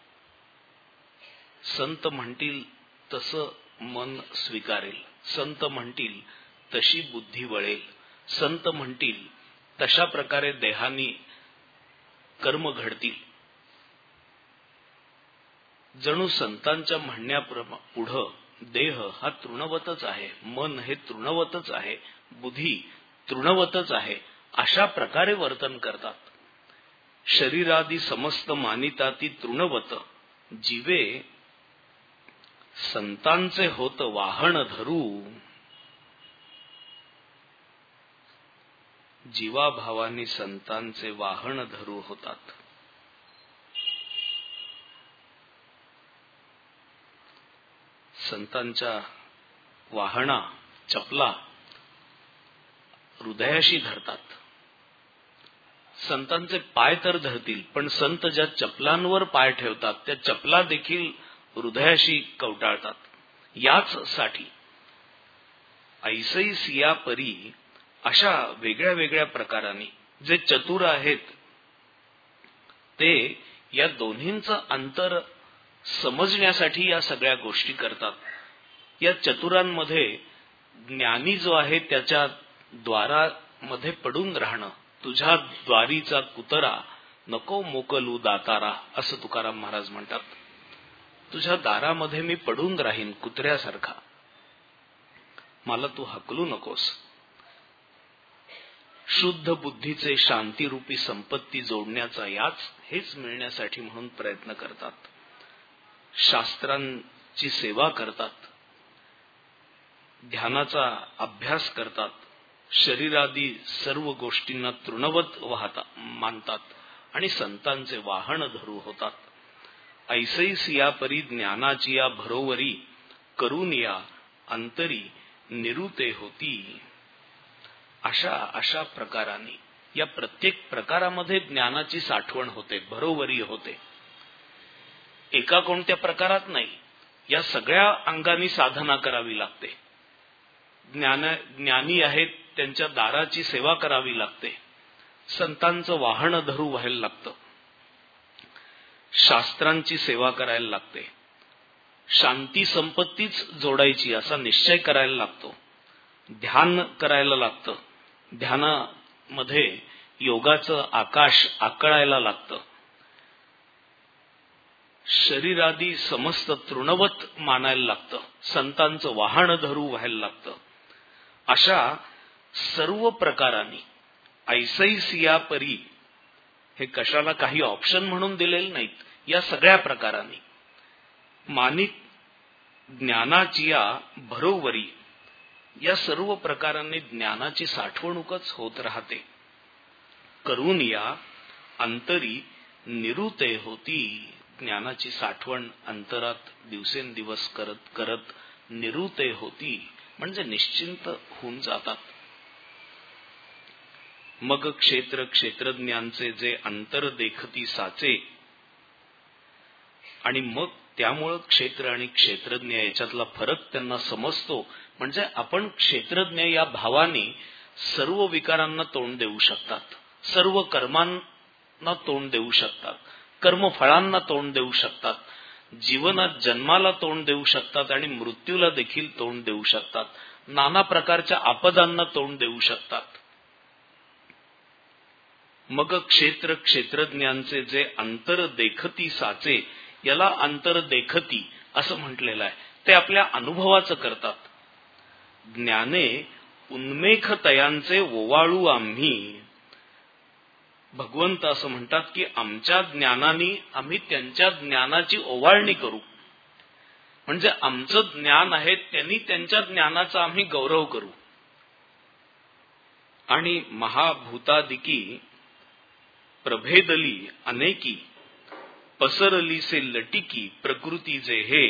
संत म्हणतील तसं मन स्वीकारेल, संत म्हणतील तशी बुद्धी वळेल, संत म्हणतील तशा प्रकारे देहानी कर्म घडतील. जणू संतांच्या म्हणण्यापुढं देह हा तृणवतच आहे, मन हे तृणवतच आहे, बुद्धी तृणवतच आहे, अशा प्रकारे वर्तन करतात. शरीरादी समस्त मानिताती तृणवत. जीवे संतांचे होत वाहन धरू. जीवाभावानी संतांचे वाहन धरू होतात. संतांच्या वाहना, चपला हृदयाशी धरतात. संतांचे पाय तर धरतील, पण संत ज्या चपलांवर पाय ठेवतात त्या चपला देखील हृदयाशी कवटाळतात. याच साठी ऐसई सिया परी अशा वेगळ्या वेगळ्या प्रकारांनी जे चतुर आहेत ते या दोन्हींचं अंतर समजण्यासाठी या सगळ्या गोष्टी करतात. या चतुरांमध्ये ज्ञानी जो आहे त्याच्या द्वारामध्ये पडून राहणं. तुझ्या द्वारीचा कुतरा नको मोकलू दातारा असं तुकाराम महाराज म्हणतात. तुझ्या दारामध्ये मी पडून राहीन कुत्र्यासारखा, मला तू हकलू नकोस. शुद्ध बुद्धीचे शांतीरूपी संपत्ती जोडण्याचा याच हेच मिळण्यासाठी म्हणून प्रयत्न करतात. शास्त्रांची सेवा करतात, ध्यानाचा अभ्यास करतात, शरीरादी सर्व गोष्टींना तृणवत वाहता मानतात आणि संतांचे वाहन धरू होतात. ऐसई सिया परी ज्ञानाची या भरोवरी करून या अंतरी निरुते होती. अशा अशा प्रकाराने या प्रत्येक प्रकारामध्ये ज्ञानाची साठवण होते, भरोवरी होते. एका कोणत्या प्रकारात नाही, या सगळ्या अंगानी साधना करावी लागते. ज्ञान ज्ञानी आहेत त्यांच्या दाराची सेवा करावी लागते, संतांचं वाहन धरू व्हायला लागतं, शास्त्रांची सेवा करायला लागते, शांती संपत्तीच जोडायची असा निश्चय करायला लागतो, ध्यान करायला लागतं, ध्यानामध्ये योगाचं आकाश आकळायला लागतं, शरीरादी समस्त तृणवत मानायला लागतं, संतांचं वाहन धरू व्हायला लागतं. अशा सर्व प्रकारांनी ऐसई सिया परी हे कशाला काही ऑप्शन म्हणून दिलेले नाहीत. या सगळ्या प्रकारांनी मानित ज्ञानाची या भरोवरी या सर्व प्रकारांनी ज्ञानाची साठवणूकच होत राहते. करून या अंतरी निरुते होती. ज्ञानाची साठवण अंतरात दिवसेंदिवस करत करत निरुते होती, म्हणजे निश्चिंत होऊन जातात. मग क्षेत्र क्षेत्रज्ञांचे जे अंतर देखती साचे, आणि मग त्यामुळं क्षेत्र आणि क्षेत्रज्ञ याच्यातला फरक त्यांना समजतो. म्हणजे आपण क्षेत्रज्ञ या भावाने सर्व विकारांना तोंड देऊ शकतात, सर्व कर्मांना तोंड देऊ शकतात, कर्मफळांना तोंड देऊ शकतात, जीवनात जन्माला तोंड देऊ शकतात आणि मृत्यूला देखील तोंड देऊ शकतात, नाना प्रकारच्या आपदांना तोंड देऊ शकतात. मग क्षेत्र क्षेत्रज्ञांचे जे अंतर देखती साचे, याला अंतर देखती असं म्हटलेलं आहे. ते आपल्या अनुभवाचं करतात. ज्ञाने उन्मेख तयांचे ओवाळू आम्ही, भगवंत असं म्हणतात की आमच्या ज्ञानाने आम्ही त्यांच्या ज्ञानाची ओवाळणी करू. म्हणजे आमचं ज्ञान आहे, त्यांनी त्यांच्या ज्ञानाचा आम्ही गौरव करू. आणि महाभूतादिकी प्रभेदली अनेकी, पसरली से लटिकी प्रकृती जे हे,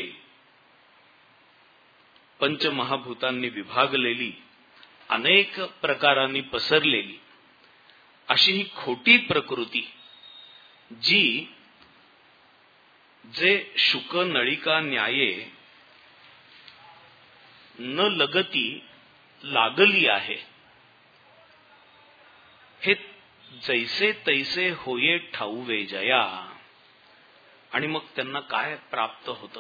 पंचमहाभूतांनी विभागलेली, अनेक प्रकारांनी पसरलेली अशी ही खोटी प्रकृती, जी जे शुक नळिका न्याये न लगती लागली आहे, हे जैसे तैसे होये ठाऊवे जया. आणि मग त्यांना काय प्राप्त होतं?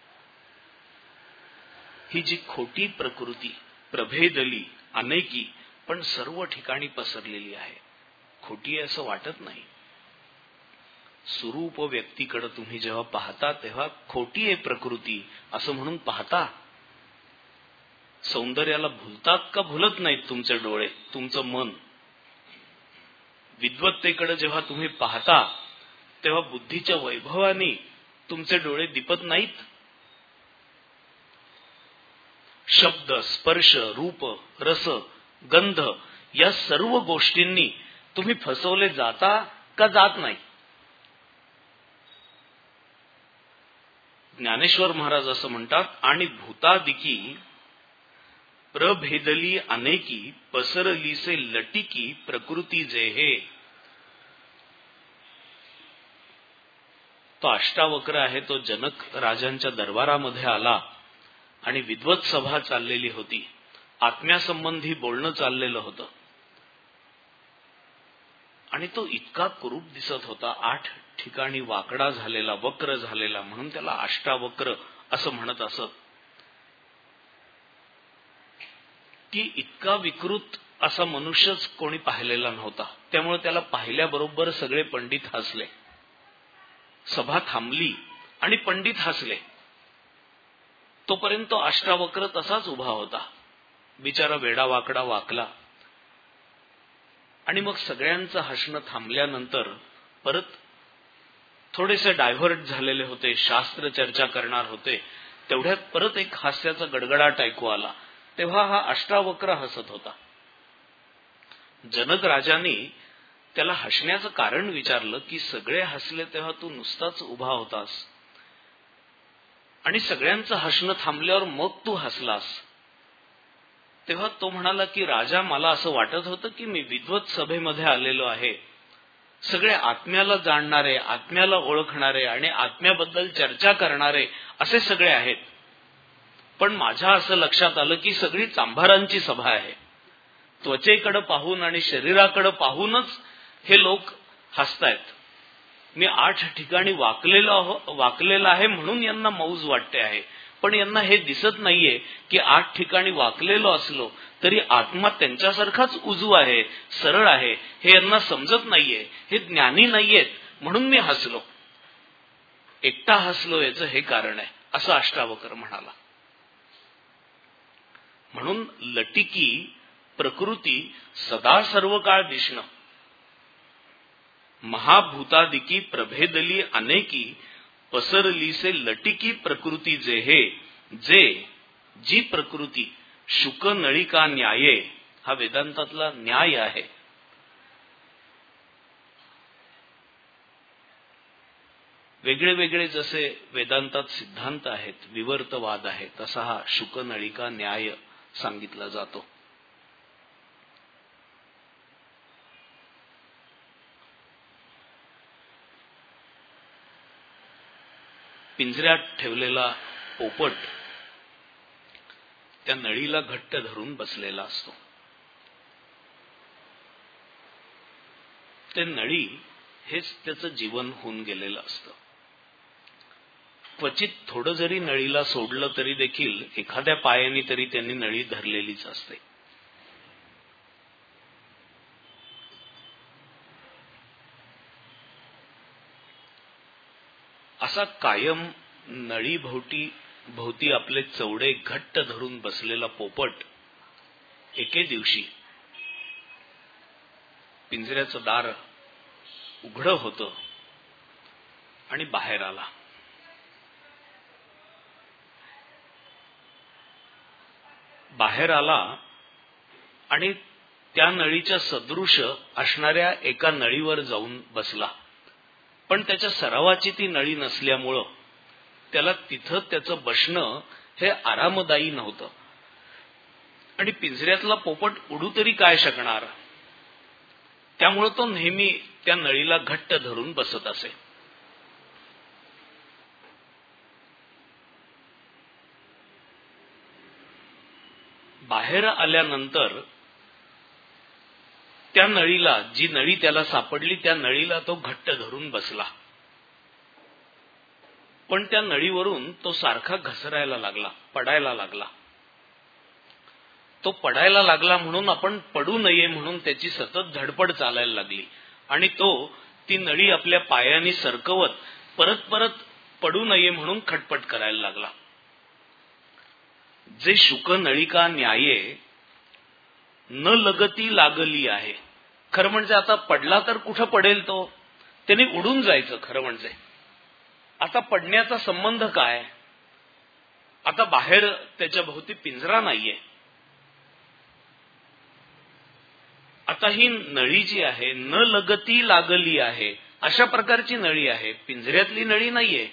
ही जी खोटी प्रकृती प्रभेदली अनेकी, पण सर्व ठिकाणी पसरलेली आहे. खोटी आहे असं वाटत नाही. स्वरूप व्यक्तीकडे तुम्ही जेव्हा पाहता तेव्हा खोटी आहे प्रकृती असं म्हणून पाहता. सौंदर्याला भुलतात का? भुलत नाहीत तुमचे डोळे, तुमचं मन. विद्वत्तेकडे जेव्हा तुम्ही पाहता तेव्हा बुद्धीच्या वैभवाने तुमचे डोळे दिपत नाहीत. शब्द, स्पर्श, रूप, रस, गंध या सर्व गोष्टींनी तुम्ही फसवले जाता का जात नाही? ज्ञानेश्वर महाराज असं म्हणतात, आणि भूतादिकी प्रभेदली अनेकी, पसरली से लटिकी प्रकृती जे हे. तो अष्टावक्र आहे, तो जनक राजांच्या दरबारामध्ये आला आणि विद्वत सभा चाललेली होती, आत्म्यासंबंधी बोलणं चाललेलं होतं. आणि तो इतका कुरूप दिसत होता, आठ ठिकाणी वाकडा झालेला, वक्र झालेला, म्हणून त्याला अष्टावक्र असं म्हणत असत. की इतका विकृत असा मनुष्यच कोणी पाहिलेला नव्हता. त्यामुळे त्याला पाहिल्याबरोबर सगळे पंडित हसले. सभा थांबली आणि पंडित हसले. तोपर्यंत अष्टावक्र तसाच उभा होता, बिचारा वेडा वाकडा वाकला. आणि मग सगळ्यांचं हसणं थांबल्यानंतर परत थोडेसे डायव्हर्ट झालेले होते, शास्त्र चर्चा करणार होते, तेवढ्यात परत एक हास्याचा गडगडाट ऐकू आला. तेव्हा हा अष्टावक्र हसत होता. जनक राजाने त्याला हसण्याचं कारण विचारलं की सगळे हसले तेव्हा तू नुसताच उभा होतास आणि सगळ्यांचं हसणं थांबल्यावर मग तू हसलास. तेव्हा तो म्हणाला की राजा, मला असं वाटत होतं की मी विद्वत सभेमध्ये आलेलो आहे, सगळे आत्म्याला जाणणारे, आत्म्याला ओळखणारे आणि आत्म्याबद्दल चर्चा करणारे असे सगळे आहेत. पण माझ्या असं लक्षात आलं की सगळी चांभारांची सभा आहे. त्वचेकडे पाहून आणि शरीराकडे पाहूनच हे लोक हसतायत. मी आठ ठिकाणी वाकलेलो वाकलेला आहे म्हणून यांना मौज वाटते आहे, पण यांना हे दिसत नाहीये की आठ ठिकाणी वाकलेलो असलो तरी आत्मा त्यांच्यासारखाच उजू आहे, सरळ आहे. हे यांना समजत नाहीये, हे ज्ञानी नाहीयेत म्हणून मी हसलो. एकटा हसलो याचं हे कारण आहे असं अष्टावक्र म्हणाला. म्हणून लटिकी प्रकृती सदा सर्व काळ दिसणं, महाभूतादिकी प्रभेदली अनेकी, पसरली से लटिकी प्रकृती जे हे, जे जी प्रकृती शुक नळिका न्याये, हा वेदांतातला न्याय आहे. वेगळे वेगळे जसे वेदांतात सिद्धांत आहेत, विवर्तवाद आहे, तसा हा शुकनळिका न्याय सांगितला जातो. पिंजऱ्यात ठेवलेला पोपट त्या नळीला घट्ट धरून बसलेला असतो. ते नळी हेच त्याचं जीवन होऊन गेलेलं असतं. क्वचित थोडं जरी नळीला सोडलं तरी देखील एखाद्या पायाने तरी त्यांनी नळी धरलेलीच असते. असा कायम नळी भोवती भोवती आपले चवडे घट्ट धरून बसलेला पोपट एके दिवशी पिंजऱ्याचं दार उघडं होतं आणि बाहेर आला. बाहेर आला आणि त्या नळीच्या सदृश असणाऱ्या एका नळीवर जाऊन बसला. पण त्याच्या सरावाची ती नळी नसल्यामुळं त्याला तिथं त्याचं बसणं हे आरामदायी नव्हतं. आणि पिंजऱ्यातला पोपट उडू तरी काय शकणार, त्यामुळं तो नेहमी त्या नळीला घट्ट धरून बसत असे. बाहेर आल्यानंतर त्या नळीला, जी नळी त्याला सापडली त्या नळीला तो घट्ट धरून बसला. पण त्या नळीवरून तो सारखा घसरायला लागला, पडायला लागला. तो पडायला लागला म्हणून आपण पडू नये म्हणून त्याची सतत धडपड चालायला लागली आणि तो ती नळी आपल्या पायाने सरकवत परत परत पडू नये म्हणून खटपट करायला लागला. जे शुकनळिका न्याये न लगती लागली आहे. खरं म्हणजे आता पडला तर कुठं पडेल तो, त्याने उडून जायचं. खरं म्हणजे आता पडण्याचा संबंध काय, आता बाहेर त्याच्या भोवती पिंजरा नाहीये. आता ही नळी जी आहे न लगती लागली आहे, अशा प्रकारची नळी आहे, पिंजऱ्यातली नळी नाहीये.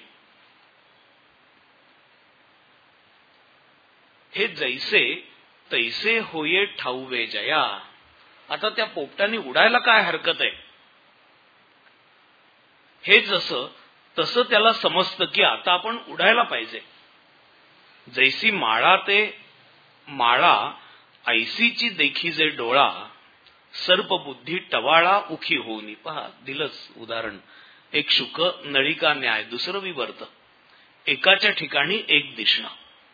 हे जैसे तैसे होये ठाऊवे जया. आता त्या पोपटाने उडायला काय हरकत आहे, हे जसं तसं त्याला समजतं की आता आपण उडायला पाहिजे. जैसी माळा ते माळा ऐसीची देखी जे डोळा, सर्प बुद्धी टवाळा उखी होऊनी. पहा, दिलंच उदाहरण. एक शुक नळिका न्याय, दुसरं विवर्त. एकाच्या ठिकाणी एक दिसणं,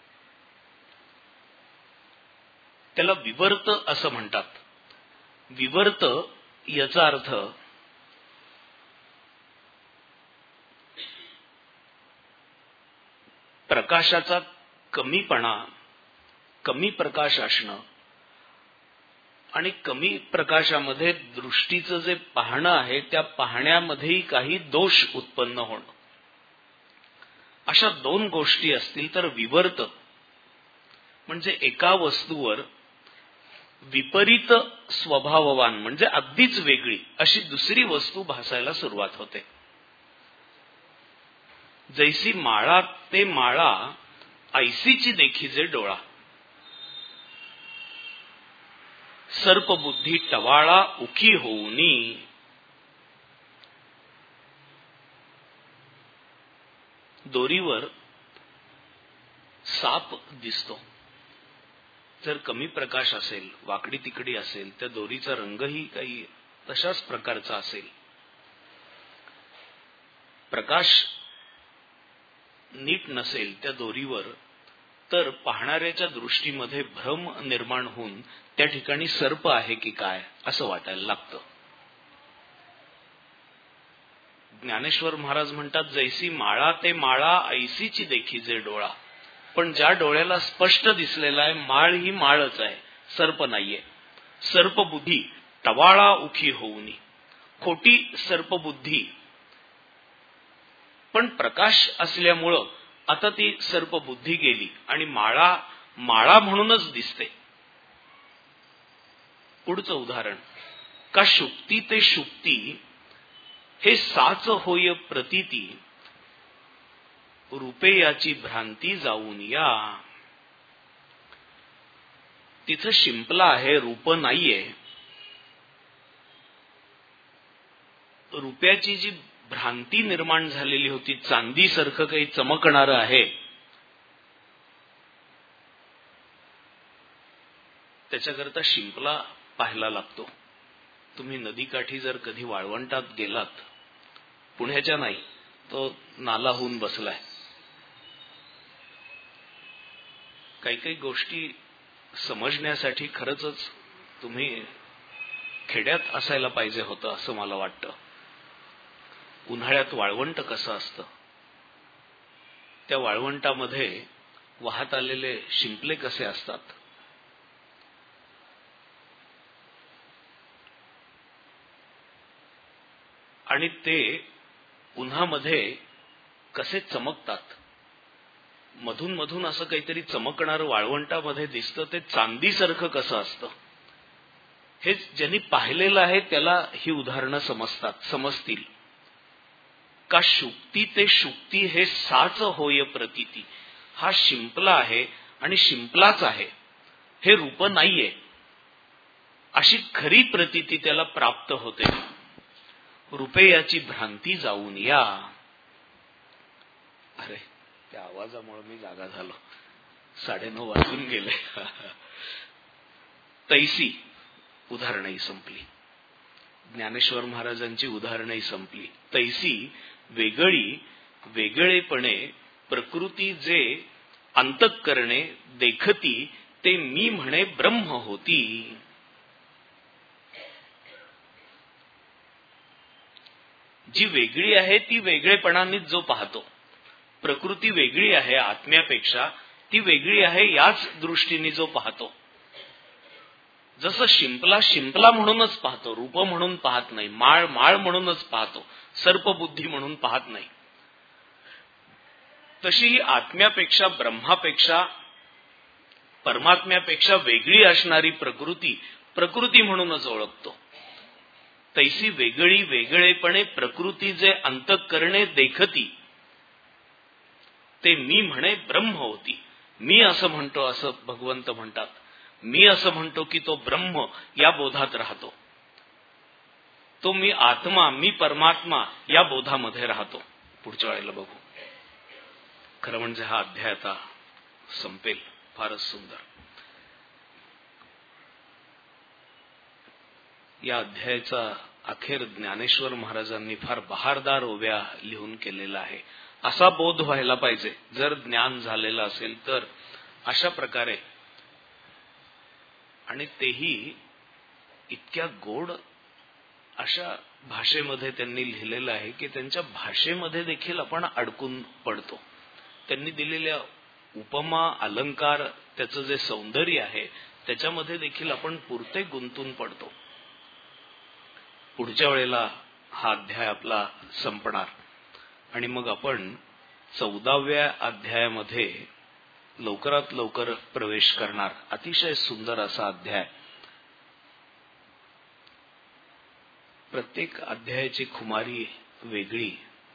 त्याला विवर्त असं म्हणतात. विवर्त याचा अर्थ प्रकाशाचा कमीपणा, कमी प्रकाश असणं आणि कमी प्रकाशामध्ये दृष्टीचं जे पाहणं आहे त्या पाहण्यामध्येही काही दोष उत्पन्न होणं. अशा दोन गोष्टी असतील तर विवर्त म्हणजे एका वस्तूवर विपरीत स्वभाववान म्हणजे अगदीच वेगळी अशी दुसरी वस्तू भासायला सुरुवात होते. जैसी माळा ते माळा ऐसीची देखी जे डोळा, सर्प बुद्धी टवाळा उखी होऊनी. दोरीवर साप दिसतो. जर कमी प्रकाश असेल, वाकडी तिकडी असेल, त्या दोरीचा रंगही काही तशाच प्रकारचा असेल. प्रकाश नीट नसेल त्या दोरीवर तर पाहणाऱ्याच्या दृष्टीमध्ये भ्रम निर्माण होऊन त्या ठिकाणी सर्प आहे की काय असं वाटायला लागतं. ज्ञानेश्वर महाराज म्हणतात, जैसी माळा ते माळा ऐसीची देखी जे डोळा. पण ज्या डोळ्याला स्पष्ट दिसलेला आहे माळ ही माळच आहे, सर्प नाहीये. सर्पबुद्धी टवाळा उखी होऊनी, खोटी सर्पबुद्धी. पण प्रकाश असल्यामुळं आता ती सर्पबुद्धी गेली आणि माळा माळा म्हणूनच दिसते. पुढचं उदाहरण, का शुक्ती ते शुक्ती हे साच होय प्रतीती, रूपे याची भ्रांती जाऊन या. तिथं शिंपला आहे, रूप नाहीये. रुपयाची जी भ्रांती निर्माण झालेली होती, चांदीसारखं काही चमकणारं आहे, त्याच्याकरता शिंपला पाहायला लागतो. तुम्ही नदीकाठी जर कधी वाळवंटात गेलात, पुण्याच्या नाही, तो नाला होऊन बसलाय. काही काही गोष्टी समजण्यासाठी खरंच तुम्ही खेड्यात असायला पाहिजे होतं असं मला वाटतं. उन्हाळ्यात वाळवंट कसं असतं, त्या वाळवंटामध्ये वाहत आलेले शिंपले कसे असतात, आणि ते उन्हामध्ये कसे चमकतात. मधून मधून असं काहीतरी चमकणारं वाळवंटामध्ये दिसतं, ते चांदीसारखं कसं असतं. हे ज्यांनी पाहिलेलं आहे त्याला ही उदाहरणं समजतात समजतील. का शुक्ती ते शुक्ती हे साच होय प्रतीती. हा शिंपला आहे आणि शिंपलाच आहे, हे रूप नाहीये, अशी खरी प्रतीती त्याला प्राप्त होते. रूपे याची भ्रांती जाऊन या. अरे, त्या आवाजामुळे मी जागा झालो. साडेनऊ वाजून गेले. तैसी उदाहरणही संपली. ज्ञानेश्वर महाराजांची उदाहरणही संपली. तैसी वेगळी वेगळेपणे प्रकृती जे अंतःकरणे देखती, ते मी म्हणे ब्रह्म होती. जी वेगळी आहे ती वेगळेपणानेच जो पाहतो. प्रकृती वेगळी आहे आत्म्यापेक्षा, ती वेगळी आहे याच दृष्टीने जो पाहतो. जसं शिंपला शिंपला म्हणूनच पाहतो, रूप म्हणून पाहत नाही. माळ माळ म्हणूनच पाहतो, सर्पबुद्धी म्हणून पाहत नाही. तशी ही आत्म्यापेक्षा, ब्रह्मापेक्षा, परमात्म्यापेक्षा वेगळी असणारी प्रकृती प्रकृती म्हणूनच ओळखतो. तैसी वेगळी वेगळेपणे प्रकृती जे अंतःकरणे देखती, ते मी म्हणे ब्रह्म होती. मी असं म्हणतो, असं भगवंत म्हणतात. मी असं म्हणतो की तो ब्रह्म या बोधात राहतो. तो मी आत्मा, मी परमात्मा या बोधामध्ये राहतो. पुढच्या वेळेला बघू. खरं म्हणजे हा अध्याय आता संपेल. फारच सुंदर. या अध्यायाचा अखेर ज्ञानेश्वर महाराजांनी फार बहारदार ओव्या लिहून केलेला आहे. असा बोध व्हायला पाहिजे जर ज्ञान झालेलं असेल तर. अशा प्रकारे, आणि तेही इतक्या गोड अशा भाषेमध्ये त्यांनी लिहिलेलं आहे की त्यांच्या भाषेमध्ये देखील आपण अडकून पडतो. त्यांनी दिलेल्या उपमा, अलंकार, त्याचं जे सौंदर्य आहे त्याच्यामध्ये देखील आपण पुरते गुंतून पडतो. पुढच्या वेळेला हा अध्याय आपला संपणार आणि मग आपण चौदाव्या अध्यायामध्ये लवकरात लवकर प्रवेश करणार. अतिशय सुंदर असा अध्याय. प्रत्येक अध्यायाची खुमारी वेगळी.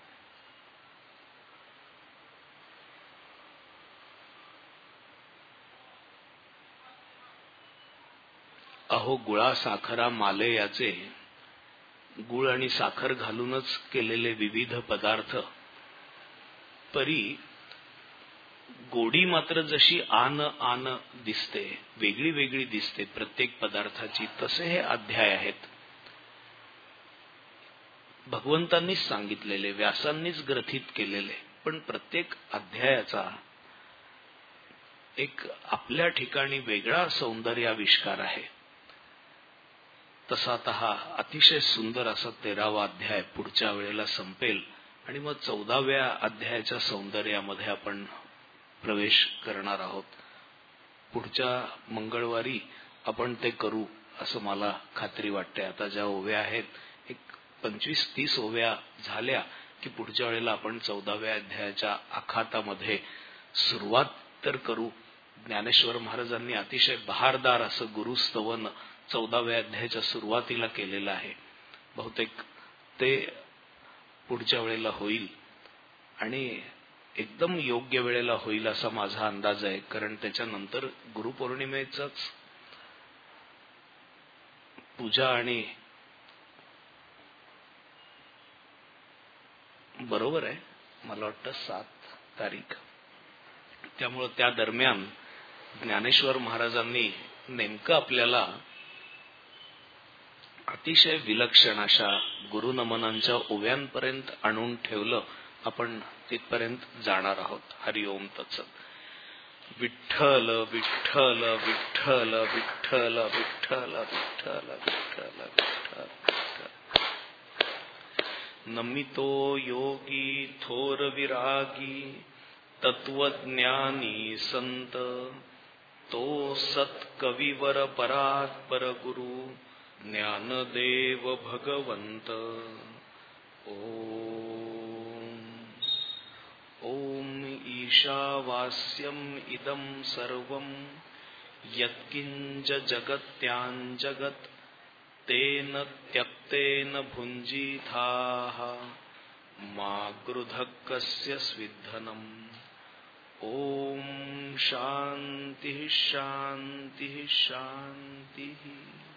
अहो गुळा साखरा माले याचे, गुळ आणि साखर घालूनच केलेले विविध पदार्थ, परी गोडी मात्र जशी आन आन दिसते, वेगळी वेगळी दिसते प्रत्येक पदार्थाची, तसे हे अध्याय आहेत. भगवंतांनीच सांगितलेले, व्यासांनीच ग्रथित केलेले, पण प्रत्येक अध्यायाचा एक आपल्या ठिकाणी वेगळा सौंदर्याविष्कार आहे. तसा आता हा अतिशय सुंदर असा तेरावा अध्याय पुढच्या वेळेला संपेल आणि मग चौदाव्या अध्यायाच्या सौंदर्यामध्ये आपण प्रवेश करणार आहोत. पुढच्या मंगळवारी आपण ते करू असं मला खात्री वाटते. आता ज्या ओव्या आहेत, एक पंचवीस तीस ओव्या झाल्या की पुढच्या वेळेला आपण चौदाव्या अध्यायाच्या आखातामध्ये सुरुवात तर करू. ज्ञानेश्वर महाराजांनी अतिशय बहारदार असं गुरुस्तवन चौदाव्या अध्यायाच्या सुरुवातीला केलेलं आहे. बहुतेक ते पुढच्या वेळेला होईल आणि एकदम योग्य वेळेला होईल असा माझा अंदाज आहे, कारण त्याच्यानंतर गुरुपौर्णिमेच पूजा आणि बरोबर आहे मला वाटतं सात तारीख, त्यामुळं त्या दरम्यान ज्ञानेश्वर महाराजांनी नेमकं आपल्याला अतिशय विलक्षण अशा गुरुनमनांच्या ओव्यांपर्यंत आणून ठेवलं. आपण तिथपर्यंत जाणार आहोत. हरिओम तत्सत. विठ्ठल विठ्ठल विठ्ठल विठ्ठल विठ्ठल विठ्ठल विठ्ठल विठ्ठल. नमितो योगी थोर विरागी तत्वज्ञानी संत, तो सत्कविवर परात्पर गुरु ज्ञानदेव भगवंत. ओम ओम ईशावास्यम इदं सर्वं यत्किंच जगत्याञ्जगत् तेन त्यक्तेन भुञ्जीथाः मा गृधः कस्य स्विद्धनम्. ओम शांति शांति शांति.